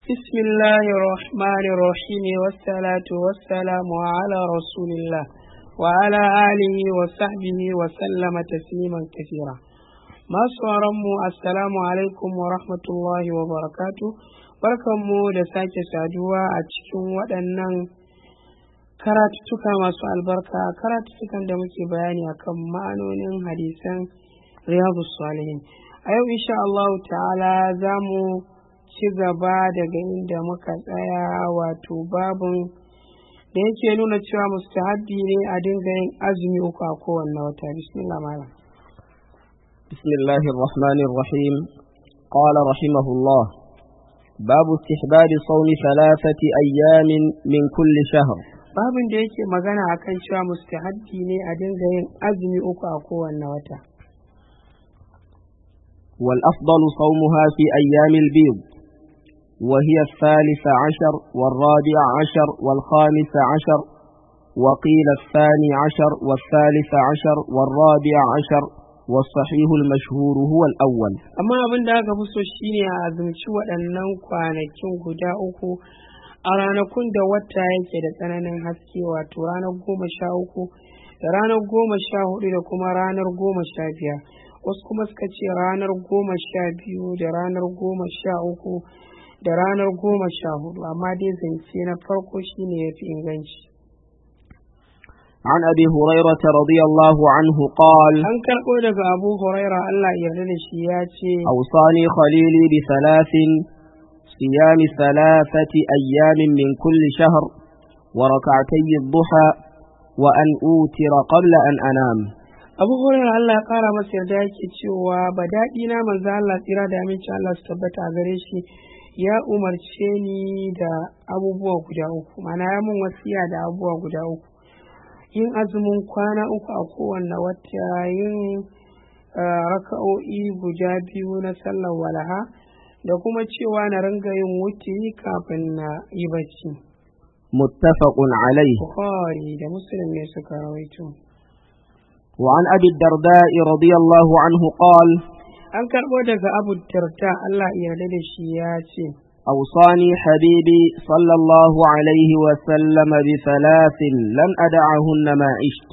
بسم الله الرحمن الرحيم والصلاة والسلام على رسول الله وعلى آله وصحبه وسلم تسليما كثيرا. ما صارمو السلام عليكم ورحمة الله وبركاته. barkanmu da sake saduwa a cikin waɗannan karatuttuka masu albarka, karatuttukan da muke bayani akan ma'anonin hadisan riyadus salihin. A yau insha Allah ta'ala za mu ci gaba daga inda muka tsaya, wato babin da yake nuna cewa mustahabbi ne a dinga yin azumi uku a kowanne wata. Bismillah malam. Bismillahir Rahmanir Rahim. Qala rahimahullah: babu istihbab sawmi thalathati ayyamin min kulli shahr. Babin da yake magana akan cewa mustahabbi ne a dinga yin azumi uku a kowanne wata. والأفضل صومها في أيام البيض، وهي 13 و14 و15، وقيل 12 و13 و14، والصحيح المشهور هو الأول. أما abin da aka fi so shine a azumci waɗannan kwanakin guda uku a ranakun da wata yake da tsananin haske, wato ranar 13 da ranar 14 da kuma ranar 15. Wasu kuma suka ce ranar 12 da ranar 13 da ranar 14, amma dai zance na farko shine yafi inganci. عن أبي هريرة رضي الله عنه قال: an karɓo daga Abu Huraira Allah ya yarda da shi ya ce, أوصاني خليلي ب3: صيام 3 أيام من كل شهر، وركعتي الضحى، وأن أوتر قبل أن أنام. Abu Hurairah Allah ya kara masa yarda yake cewa ba daɗi na manzo Allah tsira da aminci Allah su tabbata a gare shi ya umarce ni da abubuwa guda uku, mana ya mun wasiya da abubuwa guda uku: yin azumin kwana uku a kowanne wata, yin raka'o'i guda 2 na sallar walaha, da kuma cewa na ringa yin wutiri kafin na yi bacci. Muttafaqun alayhi. Bukhari da Muslim ne suka rawaito. وعن أبي الدرداء رضي الله عنه قال: an karɓo daga Abu Darda Allah ya yarda da shi ya ce, أوصاني حبيبي صلى الله عليه وسلم ب3 لن أدعهن ما عشت.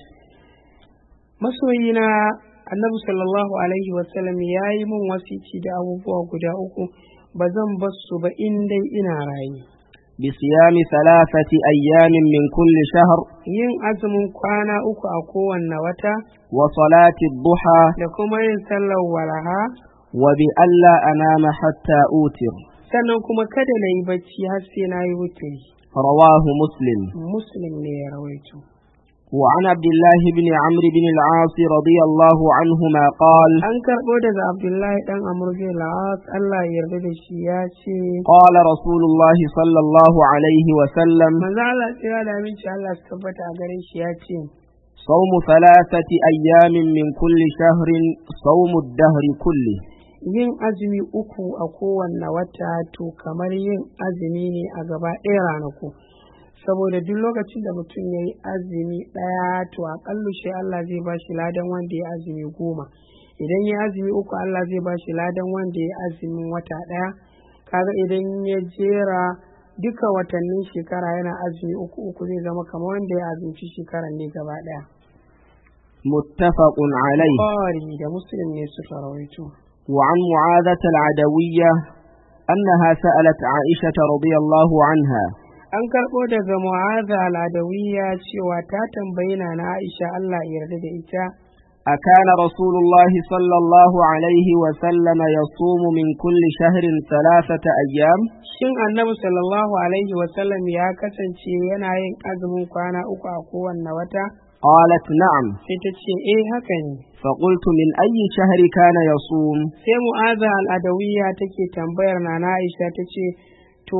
masoyina Annabi sallallahu alaihi wasallam ya yi min wasici da abubuwa guda uku, ba zan bar su ba in dai ina rayu. بصيام 3 أيام من كل شهر، yin azumin kwana uku a kowanne wata, وصلاة الضحى، da kuma yin sallar walaha, وبألا أنام حتى أوتر. sannan kuma kada na yi bacci har sai na yi wuturi. رواه مسلم. Muslim ne ya rawaito. وعن عبد الله بن عمرو بن العاص رضي الله عنهما قال: an karɓo daga Abdullahi dan Amr bin al-As Allah ya yarda da shi ya ce, قال رسول الله صلى الله عليه وسلم: manzo Allah tsira da aminci Allah su tabbata a gare shi ya ce, صوم 3 أيام من كل شهر صوم الدهر كله. yin azumi uku a kowanne wata to kamar yin azumi ne a gaba ɗaya ranaku, saboda duk lokacin da mutum ya yi azumi ɗaya to aƙalla shi Allah zai ba shi ladan wanda ya azumi 10. idan ya azumi uku Allah zai ba shi ladan wanda ya azumin wata ɗaya. kaga idan ya jera duka watannin shekara yana azumi uku zai zama kamar wanda ya azumci shekaran ne gaba ɗaya. متفق عليه. Bukhari da Muslim ne suka rawaito. وعن معاذة العدوية أنها سألت عائشة رضي الله عنها: an karɓo daga Mu'adha al-Adawiyya cewa ta tambayi na Aisha Allah ya yarda da ita, أكان رسول الله صلى الله عليه وسلم يصوم من كل شهر 3 أيام؟ shin Annabi sallallahu alaihi wa sallam ya kasance yana yin azumin kwana uku a kowanne wata? قالت: نعم. sai ta ce haka ne. فقلت: من أي شهر كان يصوم؟ sai Mu'adha al-Adawiyya take tambayar na Aisha ta ce, to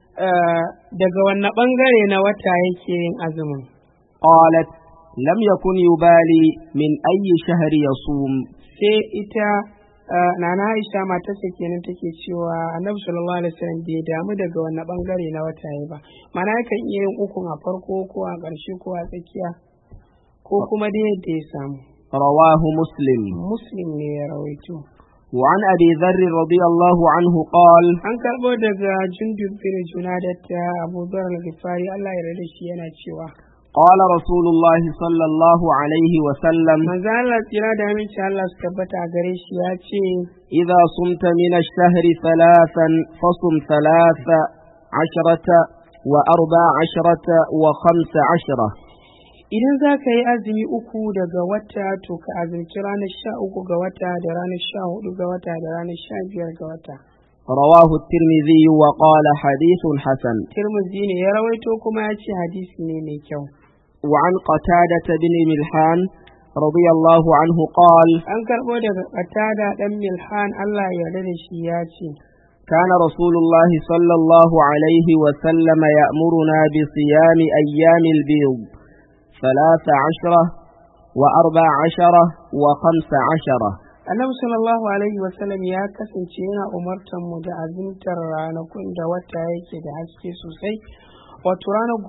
daga wanne bangare na wata yake yin azumin? قالت: لم يكن يبالي من أي شهر يصوم. sai ita nana Aisha matarsa kenan take cewa Annabi sallallahu alaihi wasallam bai damu daga wanne bangare na wata yayi ba, mana yakan iya yin ukun a farko ko a ƙarshe ko a tsakiya ko kuma da yadda ya samu. رواه مسلم. Muslim ne ya rawaito. وعن أبي ذر رضي الله عنه قال an karɓo daga Jundub bin Junadata Abu Dharr al-Ghifari Allah ya yarda shi yana cewa قال رسول الله صلى الله عليه وسلم manzo Allah tsira da aminci Allah su tabbata a gare shi ya ce إذا صمت من الشهر ثلاثا فصم 13 و14 و15. idan za ka yi azumi uku daga wata to ka azumci ranar 13 ga wata da ranar 14 ga wata da ranar 15 ga wata. رواه الترمذي وقال حديث حسن. Tirmidhi ne ya rawaito kuma ya ce hadisi ne mai kyau. وعن قتادة بن ملحان رضي الله عنه قال an karɓo daga Qatada dan Milhan Allah ya yarda da shi ya ce كان رسول الله صلى الله عليه وسلم يأمرنا بصيام أيام البيض 13 و14 و15. Annabi sallallahu alaihi wasallam ya kasance yana umartar mu da azumtar ranakun da wata yake da haske sosai, wato ranar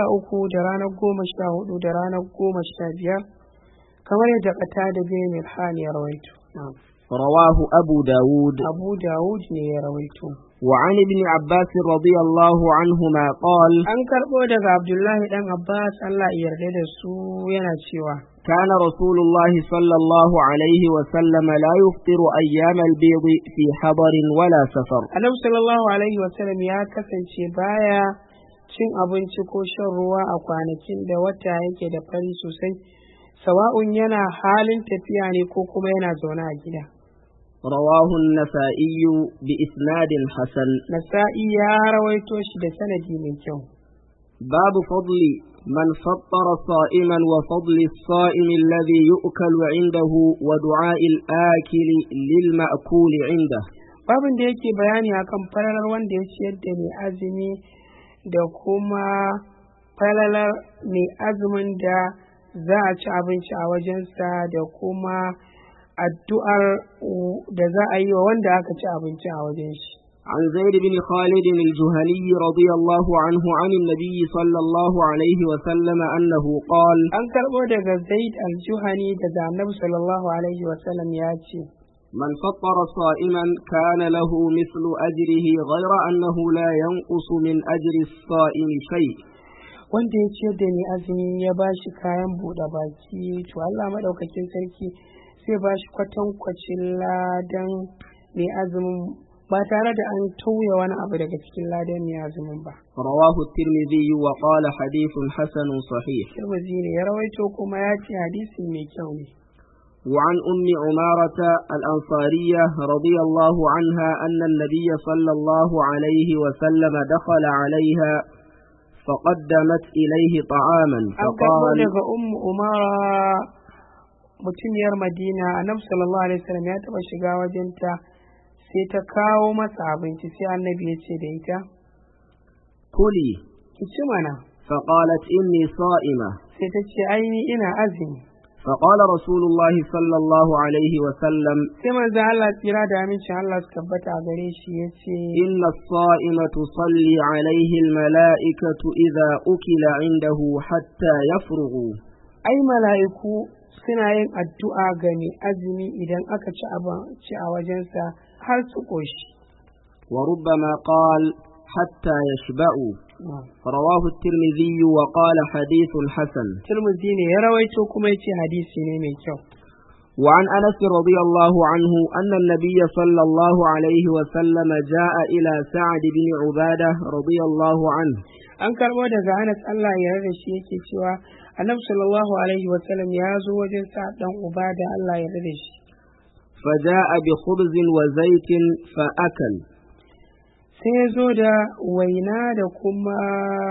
13 da ranar 14 da ranar 15, kamar yadda Qatada bin Milhan ya rawaito. رواه أبو داود. Abu Dawud ne ya rawaito. وعن ابن عباس رضي الله عنهما قال An karɓo daga Abdullahi dan Abbas Allah ya yarda da su yana cewa كان رسول الله صلى الله عليه وسلم لا يفطر أيام البيض في حضر ولا سفر. Annabi sallallahu alaihi wasallam ya kasance baya cin abinci ko shan ruwa a kwanakin da wata yake da fari sosai, sawa'un yana halin tafiya ne ko kuma yana zaune a gida. رواه النسائي بإسناد حسن. Nasa'i ya rawaito shi da sanadi mai kyau. باب فضل من فطر صائما وفضل الصائم الذي يؤكل عنده ودعاء الآكل للمأكول عنده. Babin da yake bayani akan falalar wanda ya ciyar da mai azumi da kuma falalar mai azumin da za a ci abinci a wajensa da kuma addu'ar da za a yi wa wanda aka ci abinci a wajen shi. عن زيد بن خالد الجهني رضي الله عنه عن النبي صلى الله عليه وسلم أنه قال An karɓo daga Zaid al-Juhani daga Annabi sallallahu alaihi wasallam ya ce من فطر صائما كان له مثل أجره غير أنه لا ينقص من أجر الصائم شيء. wanda ya ciyar da ni azumi ya ba shi kayan buɗe baki to Allah maɗaukakin sarki sai ba shi kwatankwacin ladan mai azumin ba tare da an tauye wani abu daga cikin ladan mai azumin ba. رواه الترمذي وقال حديث حسن صحيح. Tirmidhi ne ya rawaito kuma ya ce hadisi mai kyau ne. وعن أم عمارة الأنصارية رضي الله عنها أن النبي صلى الله عليه وسلم دخل عليها فقدمت إليه طعاما فقال daga Ummu Umara mutumiyar Madina, Annabi sallallahu alaihi wasallam ya taɓa shiga wajenta sai ta kawo masa abinci sai Annabi ya ce da ita كلي ki ci mana, فقالت إني صائمة. sai ta ce ai ni ina azumi. فقال رسول الله صلى الله عليه وسلم Sai manzo Allah tsira da amincin Allah su tabbata a gare shi ya ce إن الصائم تصلي عليه الملائكة إذا أكل عنده حتى يفرغوا. ai mala'iku suna yin addu'a ga mai azumi idan aka ci abinci a wajensa har su ƙoshi. وربما قال حتى يشبعوا. رواه الترمذي وقال حديث حسن. Tirmidhi ne ya rawaito kuma ya ce hadisi ne mai kyau. وعن أنس رضي الله عنه أن النبي صلى الله عليه وسلم جاء إلى سعد بن عبادة رضي الله عنه. An karɓo daga Anas Allah ya yarda shi yake cewa Annabi sallallahu alaihi wa sallam ya zo wajen Sa'ad dan Ubada Allah ya yarda shi. فجاء بخبز وزيت فأكل. Sai ya zo da waina da kuma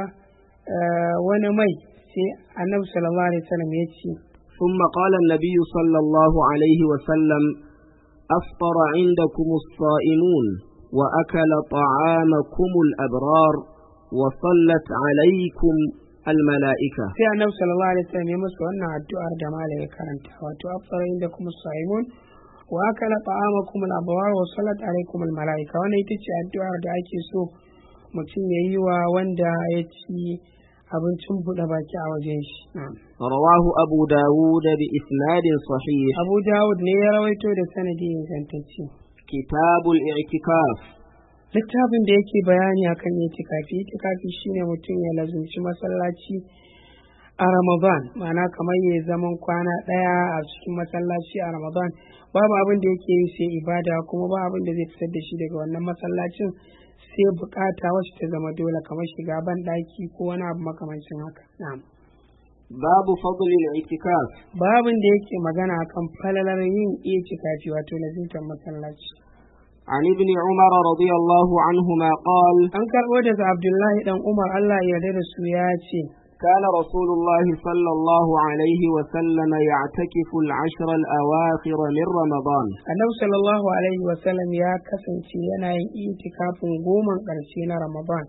wani mai, sai Annabi sallallahu alaihi wa sallam ya ce ثم قال النبي صلى الله عليه وسلم أفطر عندكم الصائمون وأكل طعامكم الأبرار وصلت عليكم الملائكة. sai Annabi sallallahu alaihi wa sallam ya musu wannan addu'ar da malai ya karanta, wato afara indakum as-saimun wa akala ta'amakum al-abrar wa sallat alaikum al-malaika. Wannan ita ce addu'ar da ake so mutum ya yi wa wanda ya ci abincin buɗe baki a wajen shi. رواه أبو داود بإسناد صحيح. Abu Dawud ne ya rawaito da sanadi ingantacce. كتاب الاعتكاف. Littafin da yake bayani akan itikafi. Itikafi shine mutum ya lazumci masallaci a Ramadan, ma'ana kamar ya zaman kwana ɗaya a cikin masallaci a Ramadan, babu abin da yake yi sai ibada, kuma ba abin da zai fitar da shi daga wannan masallacin sai bukata wacce ta zama dole, kamar shiga ban ɗaki ko wani abu makamancin haka. Na'am. باب فضل الاعتكاف. Babin da yake magana akan falalar yin itikafi, wato lazimtar masallaci. عن ابن عمر رضي الله عنهما قال: An karɓo daga Abdullahi dan Umar, Allah ya yarda da su, ya ce كان رسول الله صلى الله عليه وسلم يعتكف العشر الأواخر من رمضان. Annabi sallallahu alaihi wa sallam ya kasance yana yin itikafin goman ƙarshe na Ramadan.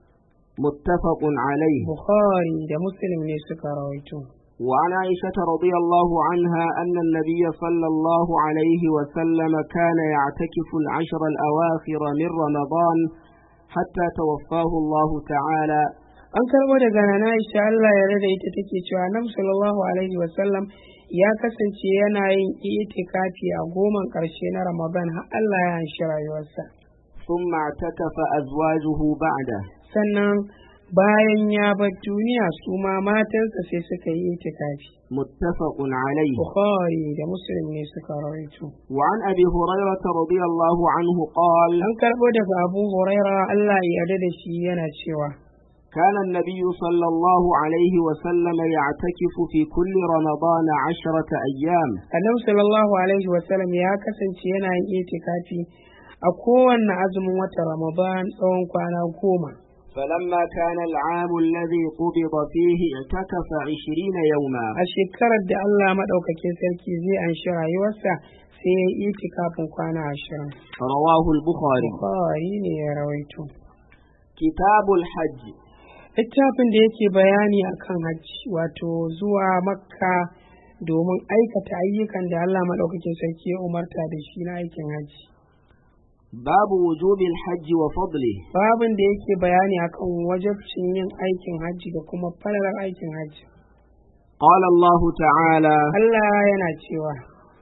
متفق عليه. Bukhari da Muslim ne suka rawaito. وعن عائشة رضي الله عنها أن النبي صلى الله عليه وسلم كان يعتكف العشر الأواخر من رمضان حتى توفاه الله تعالى. An karɓo daga Nana Aisha, Allah ya rada ita, take cewa Annabi sallallahu alaihi wa sallam ya kasance yana yin itikafi a goman ƙarshe na Ramadan har Allah ya anshi rayuwarsa. ثم اعتكف أزواجه بعده. Sannan bayan ya bar duniya su ma matansa sai suka yi itikafi. متفق عليه. Bukhari da Muslim ne suka rawaito. وعن أبي هريرة رضي الله عنه قال: An karɓo daga Abu Huraira, Allah ya yarda da shi, yana cewa كان النبي صلى الله عليه وسلم يعتكف في كل رمضان 10 أيام. Annabi sallallahu alaihi wa sallam ya kasance yana yin itikafi a kowanne azumin watan Ramadan tsawon kwana 10. فلما كان العام الذي قبض فيه اعتكف 20 يوما. A shekarar da Allah madaukakin sarki zai anshi rayuwarsa sai ya yi itikafin kwana 20. رواه البخاري. Bukhari ne ya rawaito. كتاب الحج. Littafin da yake bayani akan hajji, wato zuwa Makka domin aikata ayyukan da Allah madaukakin sarki ya umarta da shi na aikin hajji. باب وجوب الحج وفضله. Babin da yake bayani akan wajibcin yin aikin hajji da kuma falalar aikin hajji. قال الله تعالى: Allah yana cewa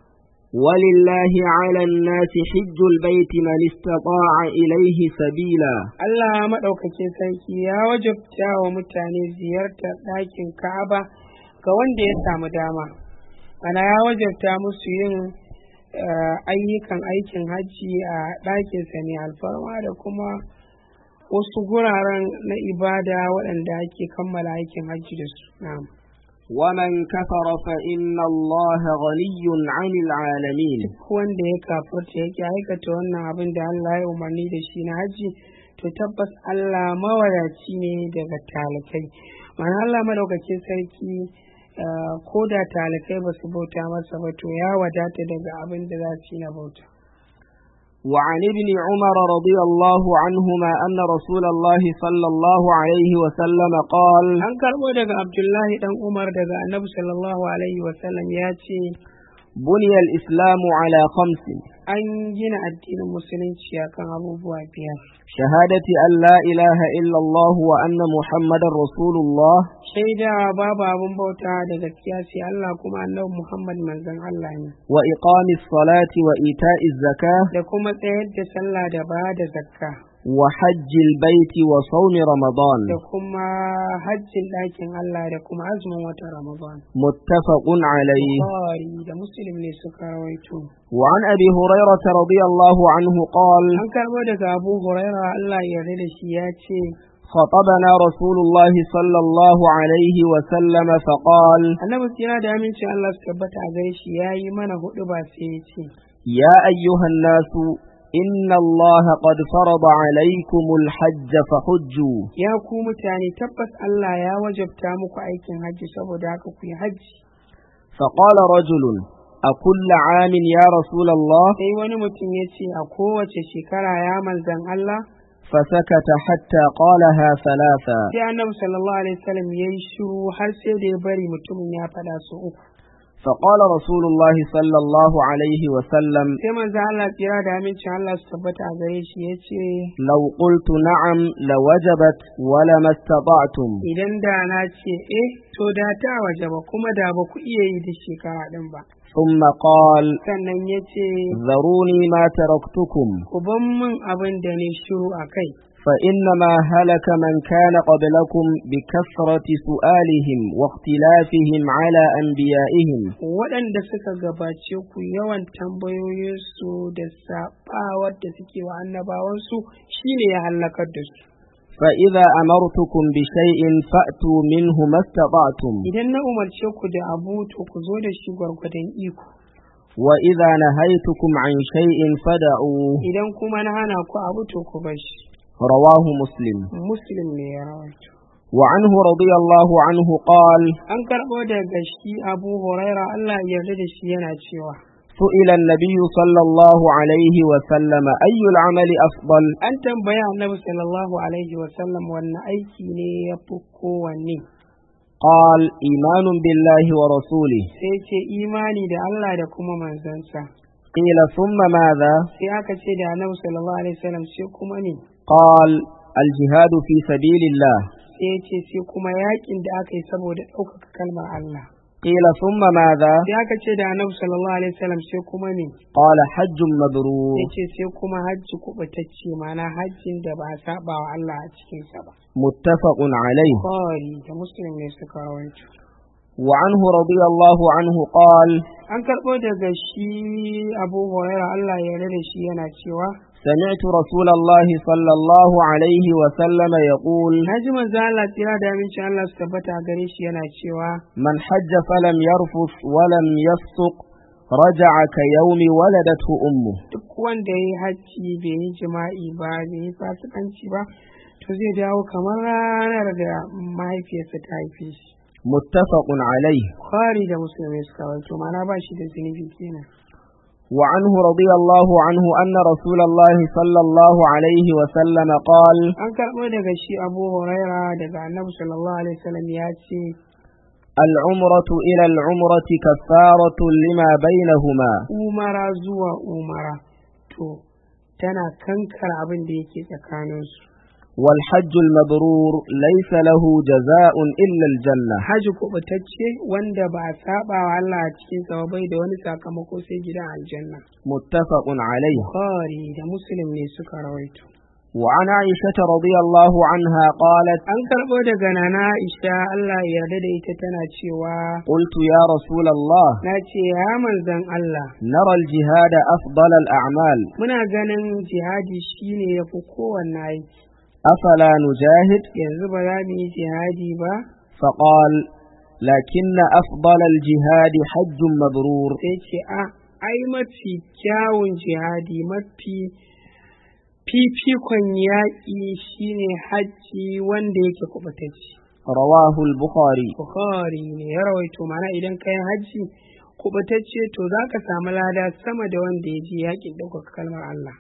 ولله على الناس حج البيت من استطاع إليه سبيلا. Allah madaukakin sarki ya wajabta wa mutane ziyartar ɗakin Ka'aba ga wanda ya samu dama. Ana ya wajabta musu yin ayyukan aikin hajji a ɗakinsa ne alfarma da kuma wasu guraren na ibada waɗanda ake kammala aikin hajji da su. Na'am. ومن كفر فإن الله غني عن العالمين. Wanda ya kafirta yake aikata wannan abin da Allah ya umarni da shi na hajji, to tabbas Allah mawadaci ne daga talikai. Ma'ana Allah madaukakin sarki ko da talikai ba su bauta masa ba, to ya wadata daga abin da za su yi na bauta. وعن ابن عمر رضي الله عنهما أن رسول الله صلى الله عليه وسلم قال: An karɓo daga Abdullahi dan Umar daga Annabi sallallahu alaihi wa sallam ya ce بني الإسلام على 5: an gina addinin musulunci akan abubuwa 5. شهادة أن لا إله إلا الله وأن محمد رسول الله. Shaida babu abin bauta da gaskiya sai Allah, kuma Annabi Muhammad manzon Allah ne. وإقام الصلاة وإيتاء الزكاة. Da kuma tsayar da sallah da ba da zakka. وحج البيت وصوم رمضان. Da kuma hajjin ɗakin Allah da kuma azumin watan Ramadan. متفق عليه. Bukhari da Muslim ne suka rawaito. وعن أبي هريرة رضي الله عنه قال: An karɓo daga Abu Huraira, Allah ya yarda da shi, ya ce خطبنا رسول الله صلى الله عليه وسلم فقال: Annabi tsira da amincin Allah su tabbata a gare shi ya yi mana huɗuba sai ya ce يا أيها الناس إن الله قد فرض عليكم الحج فحجوا. ya ku mutane, tabbas Allah ya wajabta muku aikin hajji, saboda haka ku yi hajji. فقال رجل: أكل عام يا رسول الله؟ Sai wani mutum ya ce, a kowace shekara ya manzan Allah? فسكت حتى قالها 3. Sai Annabi sallallahu alaihi wasallam ya yi shiru har sai da ya bari mutumin ya faɗa su 3. فقال رسول الله صلى الله عليه وسلم sai manzo Allah tsira da amincin Allah su tabbata a gare shi yace لو قلت نعم لوجبت ولما استطعتم idan da na ce to da ta wajaba kuma da ba ku iya yi da shekara din ba. ثم قال sannan yace ذروني ما تركتكم ku ban min abin da ne shiru akai. فإنما هلك من كان قبلكم بكثرة سؤالهم واختلافهم على أنبيائهم waɗanda suka gabace ku yawan tambayoyinsu da saɓawar da suke wa annabawansu shine ya halakar da su. فإذا أمرتكم بشيء فأتوا منه ما استطعتم idan na umarce ku da abu to ku zo da shi gwargwadon iko, وإذا نهيتكم عن شيء فدعوه idan kuma na hana ku abu to ku bar shi. رواه مسلم. Muslim ne ya rawaito. وعنه رضي الله عنه قال An karɓo daga shi Abu Huraira Allah ya yarda da shi yana cewa سئل النبي صلى الله عليه وسلم أي العمل أفضل an tambaya Annabi sallallahu alaihi wa sallam wanne aiki ne ya fi kowanne. قال إيمان بالله ورسوله Sai ce imani da Allah da kuma manzansa. قيل ثم ماذا Sai aka ce da Annabi sallallahu alaihi wa sallam sai kuma ne. قال الجهاد في سبيل الله Sai ce sai kuma yakin da aka yi saboda ɗaukaka kalmar Allah. قيل ثم ماذا Sai aka ce da Annabi sallallahu alaihi wa sallam sai kuma ne. قال حج مبرور Sai ce sai kuma hajji kuɓutacce, ma'ana hajjin da ba a saba wa Allah a cikinsa ba. متفق عليه. Bukhari da Muslim ne suka rawaito. وعنه رضي الله عنه قال An karɓo daga shi Abu Huraira Allah ya yarda da shi yana cewa سمعت رسول الله صلى الله عليه وسلم يقول Naji manzo Allah tsira da amincin Allah su tabbata a gare shi yana cewa من حج فلم يرفث ولم يفسق رجع كيوم ولدته أمه. duk wanda ya yi hajji bai yi jima'i ba bai yi fasikanci ba to zai dawo kamar ranar da mahaifiyarsa ta haife shi. متفق عليه. Bukhari da Muslim ne suka rawaito, ma'ana ba shi da zunubi kenan. وعنه رضي الله عنه أن رسول الله صلى الله عليه وسلم قال An karɓo daga shi Abu Huraira daga Annabi sallallahu alaihi wasallam ya ce العمرة إلى العمرة كفارة لما بينهما umara zuwa umara to tana kankar abin da yake tsakaninsu. والحج المبرور ليس له جزاء إلا الجنة. Haji kuɓutacce wanda ba a saba wa Allah a cikin sa bai da wani sakamako sai gidan aljanna. متفق عليه. Bukhari da Muslim ne suka rawaito. وعن عائشة رضي الله عنها قالت An karɓo daga Nana Aisha Allah ya yarda da ita tana cewa قلت يا رسول الله na ce ya manzon Allah نرى الجهاد أفضل الأعمال muna ganin jihadi shine yafi kowanne aiki, أفلا نجاهد yanzu ba za mu yi jihadi ba. فقال لكن أفضل الجهاد حج مبرور. Sai ce ai mafi kyawun jihadi mafi fifikon yaƙi shine hajji wanda yake kuɓutacce. رواه البخاري. Bukhari ne ya rawaito, mana idan ka yi hajji kuɓutacce to za ka samu lada sama da wanda ya je yaƙin ɗaukaka kalmar Allah.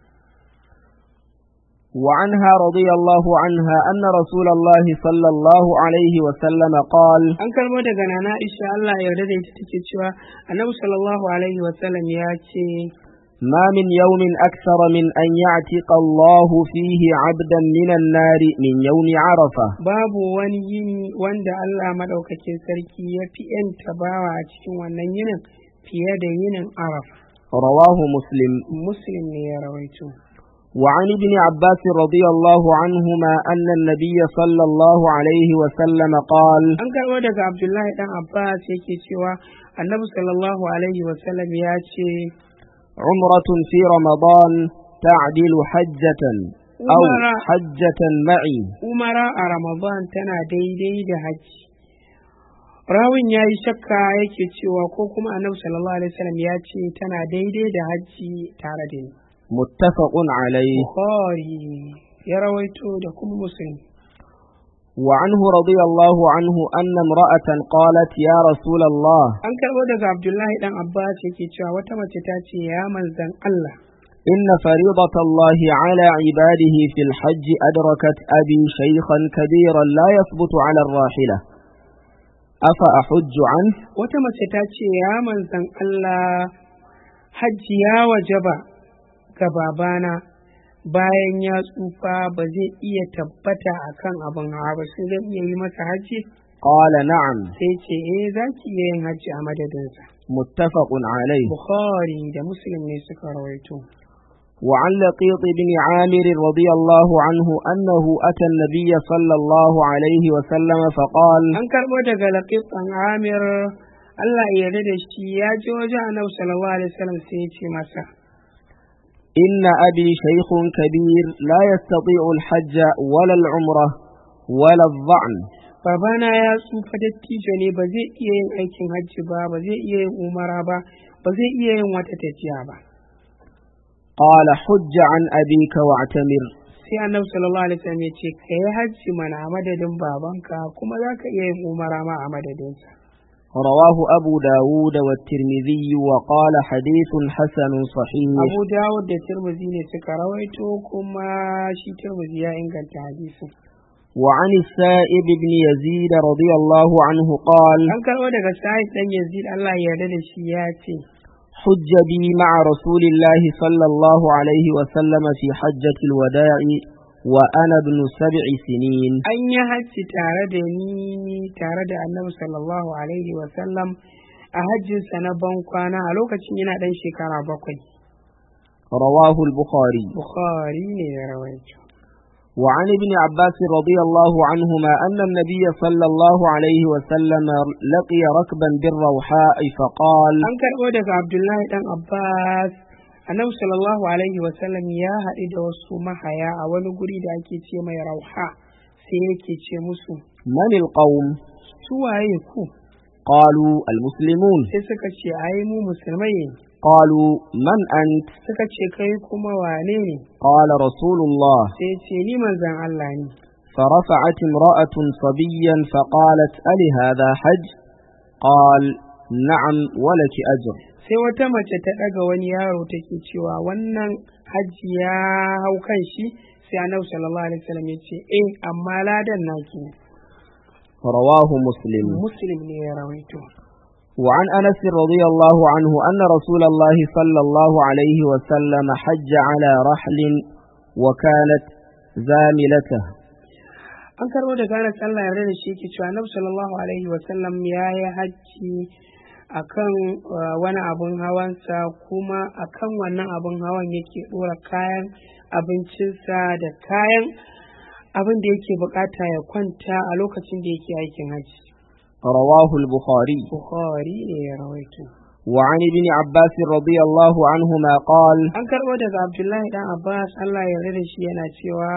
وعنها رضي الله عنها أن رسول الله صلى الله عليه وسلم قال An karɓo daga Nana Aisha Allah ya yarda da ita take cewa Annabi sallallahu alaihi wa sallam ya ce ما من يوم أكثر من أن يعتق الله فيه عبدا من النار من يوم عرفة. babu wani yini wanda Allah madaukakin sarki ya fi ‘yanta bawa a cikin wannan yinin fiye da yinin Arafa. رواه مسلم. Muslim ne ya rawaito. وعن ابن عباس رضي الله عنهما أن النبي صلى الله عليه وسلم قال An karɓo daga Abdullahi ɗan Abbas yake cewa Annabi sallallahu alaihi wa sallam ya ce عمرة في رمضان تعدل حجة أو حجة معي. umara a Ramadan tana daidai da hajji. Rawin ya yi shakka yake cewa ko kuma Annabi sallallahu alaihi wa sallam ya ce tana daidai da hajji tare da ni. متفق عليه. Bukhari ya rawaito da kuma Muslim. وعنه رضي الله عنه أن امرأة قالت يا رسول الله An karɓo daga Abdullahi ɗan Abbas yake cewa wata mace ta ce ya manzan Allah إن فريضة الله على عباده في الحج أدركت أبي شيخا كبيرا لا يثبت على الراحلة أفأحج عنه wata mace ta ce ya manzan Allah hajji ya wajaba ga babana bayan ya tsufa ba zai iya tabbata akan abin hawa ba sai zan iya yi masa hajji قال نعم sai ce za ki iya yin hajji a madadinsa. متفق عليه. Bukhari da Muslim ne suka rawaito. وعن لقيط بن عامر رضي الله عنه أنه أتى النبي صلى الله عليه وسلم فقال an karɓo daga Laqit an Amir Allah ya yarda da shi ya ji wajen Annabi sallallahu alaihi wasallam sai ya ce masa إن أبي شيخ كبير لا يستطيع الحج ولا العمرة ولا الظعن. babana ya tsufa dattijo ne ba zai iya yin aikin hajji ba ba zai iya yin umara ba ba zai iya yin wata tafiya ba. قال حج عن أبيك واعتمر. sai Annabi sallallahu alaihi wasallam ya ce ka yi hajji mana a madadin babanka kuma za ka iya yin umara ma a madadinsa. رواه أبو داود والترمذي وقال حديث حسن صحيح. Abu Dawud da Tirmidhi ne suka rawaito kuma shi Tirmidhi ya inganta hadisin. وعن السائب بن يزيد رضي الله عنه قال an karɓo daga Sa'id dan Yazid Allah ya yarda da shi ya ce حج بي مع رسول الله صلى الله عليه وسلم في حجة الوداع وأنا ابن 7 سنين. an yi hajji tare da ni tare da Annabi sallallahu alaihi wa sallam a hajjinsa na ban kwana a lokacin yana ɗan shekara 7. رواه البخاري. Bukhari ne ya rawaito. وعن ابن عباس رضي الله عنهما أن النبي صلى الله عليه وسلم لقي ركبا بالروحاء فقال an karɓo daga Abdullahi dan Abbas Annabi sallallahu alaihi wa sallam ya haɗu da wasu mahaya a wani guri da ake ce mai Rauha sai yake ce musu من القوم؟ su waye ku قالوا المسلمون. sai suka ce ai mu musulmai ne. قالوا من أنت؟ suka ce kai kuma wane ne قال رسول الله. sai ce ni manzon Allah ne. فرفعت امرأة صبيا فقالت ألي هذا حج؟ قال نعم ولك أجر. sai wata mace ta ɗaga wani yaro take cewa wannan hajji ya hau kan shi sai Annabi sallallahu alaihi wasallam ya ce amma ladan naki ne. رواه مسلم. Muslim ne ya rawaito. وعن أنس رضي الله عنه أن رسول الله صلى الله عليه وسلم حج على رحل وكانت زاملته. an karɓo daga Anas Allah ya yarda da shi yake cewa Annabi sallallahu alaihi wasallam ya yi hajji akan wani abun hawansa kuma akan wannan abun hawan yake ɗora kayan abincinsa da kayan abin da yake bukata ya kwanta a lokacin da yake aikin hajji. رواه البخاري. Bukhari ne ya rawaito. وعن ابن عباس رضي الله عنهما قال an karɓo daga Abdullahi dan Abbas Allah ya yarda da shi yana cewa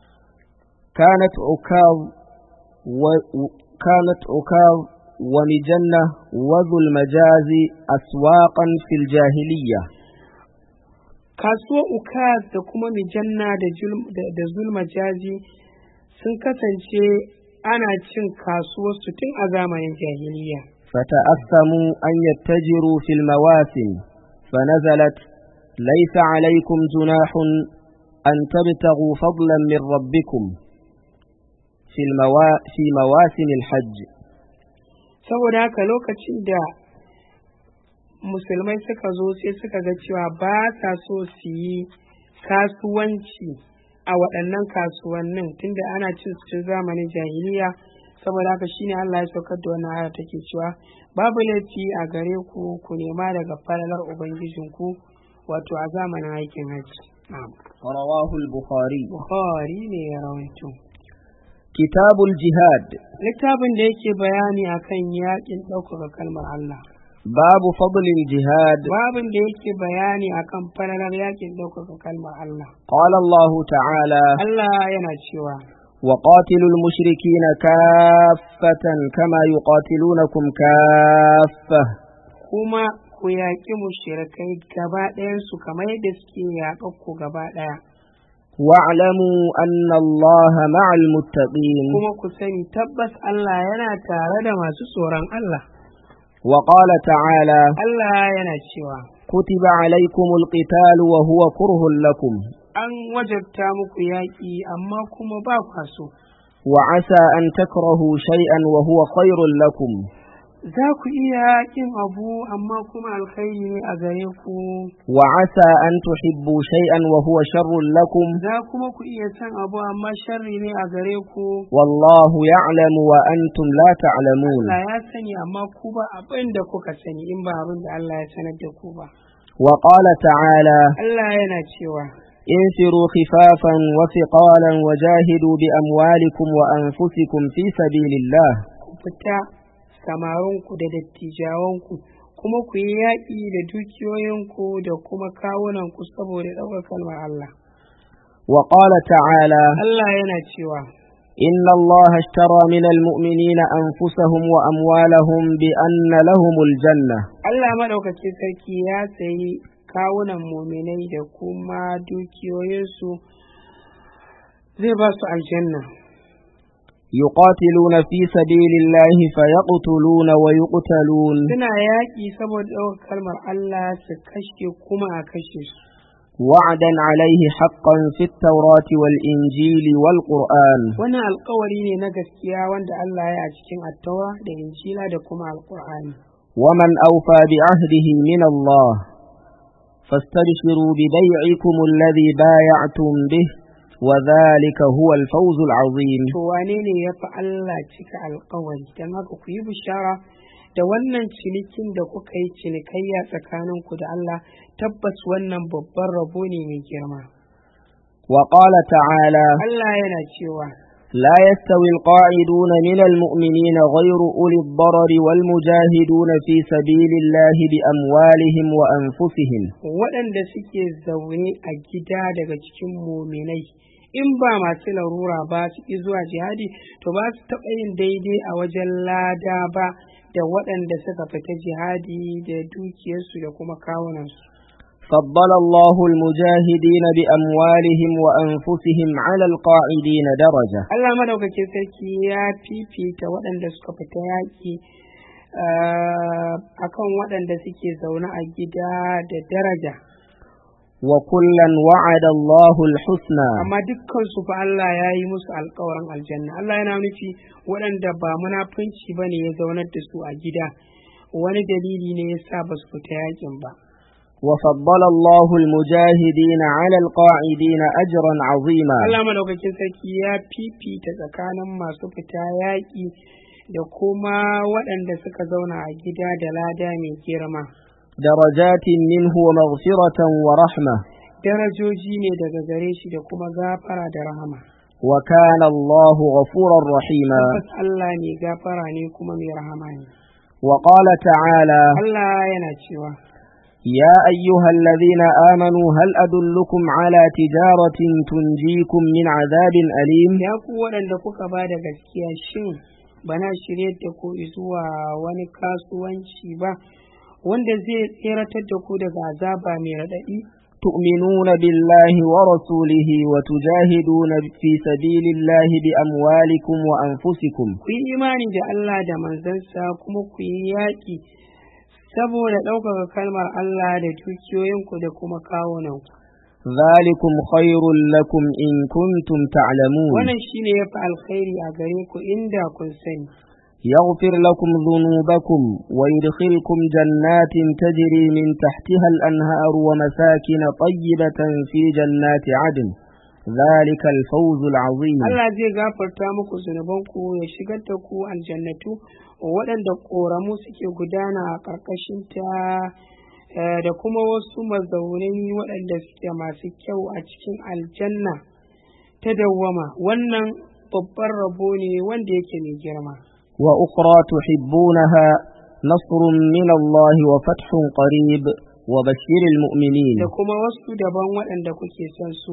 كانت عكاظ ومجنة وذو المجاز أسواقا في الجاهلية. kasuwar Ukaz da kuma Mijanna da Zulmajazi sun kasance ana cin kasuwarsu tun a zamanin jahiliya. فتأثموا أن يتجروا في المواسم فنزلت ليس عليكم جناح أن تبتغوا فضلا من ربكم في مواسم الحج. saboda haka lokacin da musulmai suka zo sai suka ga cewa ba sa so su yi kasuwanci a waɗannan kasuwannin tunda ana cin su zamanin jahiliya. saboda haka shine Allah ya saukar da wannan aya take cewa babu laifi a gare ku ku nema daga falalar ubangijinku wato a zamanin aikin hajji. رواه البخاري. Bukhari ne ya rawaito. كتاب الجهاد. littafin da yake bayani akan yakin ɗaukaka kalmar Allah. باب فضل الجهاد. babin da yake bayani akan falalar yakin ɗaukaka kalmar Allah. قال الله تعالى Allah yana cewa وقاتلوا المشركين كافة كما يقاتلونكم كافة. kuma ku yaƙi mushrikai gaba ɗayansu kamar yadda suke yaƙa ku gaba ɗaya. واعلموا أن الله مع المتقين. kuma ku sani tabbas Allah yana tare da masu tsoron Allah. وقال تعالى Allah yana cewa كتب عليكم القتال وهو كره لكم an wajabta muku yaƙi amma kuma ba kwa so. وعسى أن تكرهوا شيئا وهو خير لكم za ku iya kin abu amma kuma alkhairi ne a gare ku وعسى أن تحبوا شيئا وهو شر لكم za kuma ku iya san abu amma sharri ne a gare ku والله يعلم وأنتم لا تعلمون Allah ya sani amma ku ba abin da kuka sani in ba abin da Allah ya sanar da ku ba وقال تعالى Allah yana cewa انفروا خفافا وثقالا وجاهدوا بأموالكم وأنفسكم في سبيل الله ku fita samarinku da dattijawanku kuma ku yi yaƙi da dukiyoyinku da kuma kawunanku saboda ɗaukar kalmar Allah. وقال تعالى Allah yana cewa إن الله اشترى من المؤمنين أنفسهم وأموالهم بأن لهم الجنة Allah maɗaukacin sarki ya sayi kawunan muminai da kuma dukiyoyinsu zai ba su aljanna. يقاتلون في سبيل الله فيقتلون ويقتلون Suna yaƙi saboda ɗaukar kalmar Allah su kashe kuma a kashe su. وعدا عليه حقا في التوراة والإنجيل والقرآن Wannan alƙawari ne na gaskiya wanda Allah ya a cikin Attaura da Injila da kuma Alƙur'ani. ومن أوفى بعهده من الله فاستبشروا ببيعكم الذي بايعتم به وذلك هو الفوز العظيم To wane ne ya fi Allah cika alƙawari don haka ku yi bishara da wannan cinikin da kuka yi cinikayya tsakaninku da Allah tabbas wannan babban rabo ne mai girma. وقال تعالى Allah yana cewa لا يستوي القاعدون من المؤمنين غير أولي الضرر والمجاهدون في سبيل الله بأموالهم وأنفسهم waɗanda suke zaune a gida daga cikin muminai in ba masu larura ba su ƙi zuwa jihadi to ba su taɓa yin daidai a wajen lada ba da waɗanda suka fita jihadi da dukiyarsu da kuma kawunansu. فضل الله المجاهدين بأموالهم وأنفسهم على القاعدين درجة Allah madaukakin sarki ya fifita waɗanda suka fita yaƙi akan waɗanda suke zaune a gida da daraja. وكلا وعد الله الحسنى Amma dukkansu fa Allah ya yi musu alkawarin aljanna. Allah yana nufi waɗanda ba munafunci ba ne ya zaunar da su a gida, wani dalili ne ya sa ba su fita yaƙin ba. وفضل الله المجاهدين على القاعدين أجرا عظيما Allah madaukakin sarki ya fifita tsakanin masu fita yaƙi da kuma waɗanda suka zauna a gida da lada mai girma. درجات منه ومغفرة ورحمة Darajoji ne daga gare shi da kuma gafara da rahama. وكان الله غفورا رحيما Tabbas Allah ne gafara ne kuma mai rahama ne. وقال تعالى Allah yana cewa يا أيها الذين آمنوا هل أدلكم على تجارة تنجيكم من عذاب أليم ya ku waɗanda kuka ba da gaskiya shin bana shirye da ku zuwa wani kasuwanci ba wanda zai tseratar da ku daga azaba mai raɗaɗi. تؤمنون بالله ورسوله وتجاهدون في سبيل الله بأموالكم وأنفسكم Ku yi imani da Allah da manzansa kuma ku yi yaƙi saboda ɗaukaka kalmar Allah da dukiyoyinku da kuma kawunanku. ذلكم خير لكم إن كنتم تعلمون Wannan shine ya fi alkhairi a gare ku inda kun sani. يغفر لكم ذنوبكم ويدخلكم جنات تجري من تحتها الأنهار ومساكن طيبة في جنات عدن ذلك الفوز العظيم Allah zai gafarta muku zunubanku ya shigar da ku aljannatu waɗanda ƙoramu suke gudana a ƙarƙashinta da kuma wasu mazaunai waɗanda suke masu kyau a cikin aljanna ta dawwama. Wannan babban rabo ne wanda yake mai girma. وأخرى تحبونها نصر من الله وفتح قريب وبشر المؤمنين Da kuma wasu daban waɗanda kuke son su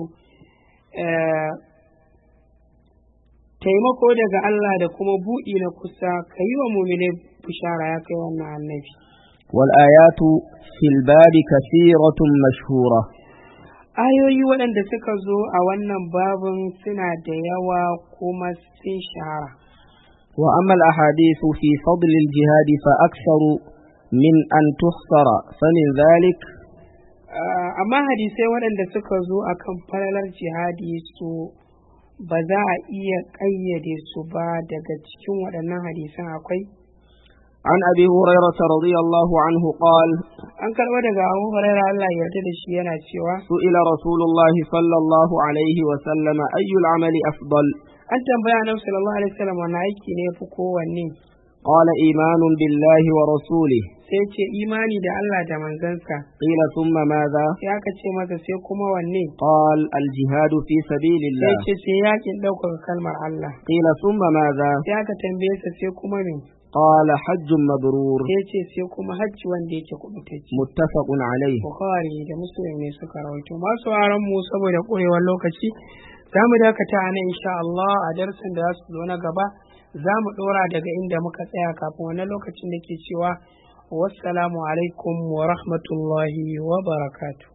taimako daga Allah da kuma buɗi na kusa ka yi wa mumine bishara ya kai wannan annabi. والآيات في الباب كثيرة مشهورة Ayoyi waɗanda suka zo a wannan babin suna da yawa kuma sun shahara. وأما الأحاديث في فضل الجهاد فأكثر من أن تحصر فمن ذلك Amma hadisai waɗanda suka zo akan falalar jihadi su ba za a iya ƙayyade su ba. Daga cikin waɗannan hadisan akwai عن أبي هريرة رضي الله عنه قال an karɓa daga Abu Hurairah Allah ya yarda da shi yana cewa سئل رسول الله صلى الله عليه وسلم أي العمل أفضل an tambaya Annabi sallallahu alaihi wasallam wani aiki ne yafi kowanne. قال إيمان بالله ورسوله Sai ce imani da Allah da manzansa. قيل ثم ماذا Sai aka ce masa sai kuma wanne? قال الجهاد في سبيل Sai الله ce sai yakin ɗaukaka kalmar Allah. قيل ثم ماذا Sai aka tambaye sa sai kuma me? قال حج مبرور Sai ce sai kuma hajji wanda yake kubutacce. متفق عليه. Bukhari da Muslim ne suka rawaito. Masu sauraron mu saboda ƙurewar lokaci za mu dakata a nan insha Allah a darasin da za su zo na gaba za mu ɗora daga inda muka tsaya kafin wannan lokacin da ke cewa wassalamu alaikum wa rahmatullahi wa barakatuh.